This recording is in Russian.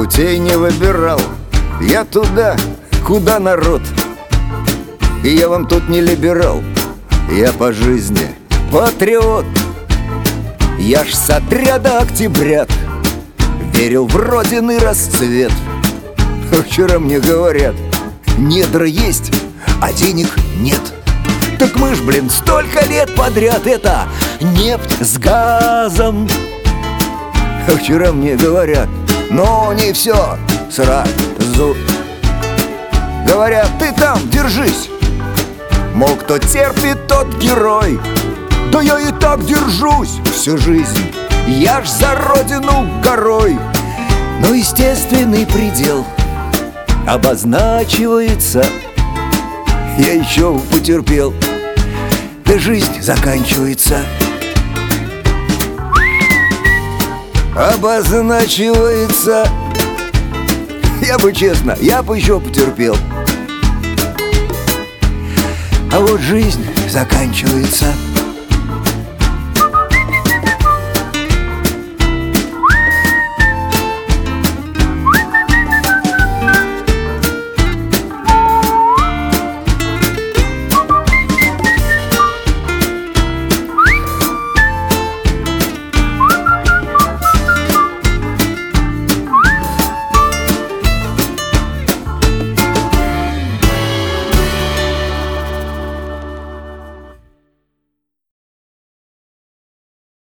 Путей не выбирал, я туда, куда народ. И я вам тут не либерал, я по жизни патриот. Я ж с отряда октябрят, верил в родины расцвет. Вчера мне говорят, недра есть, а денег нет. Так мы ж, блин, столько лет подряд это нефть с газом. Вчера мне говорят, но не все сразу. Говорят, ты там держись, мол, кто терпит, тот герой. Да я и так держусь всю жизнь, я ж за родину горой. Но естественный предел обозначивается. Я еще потерпел, да жизнь заканчивается. Обозначивается. Я бы честно, я бы еще потерпел. А вот жизнь заканчивается.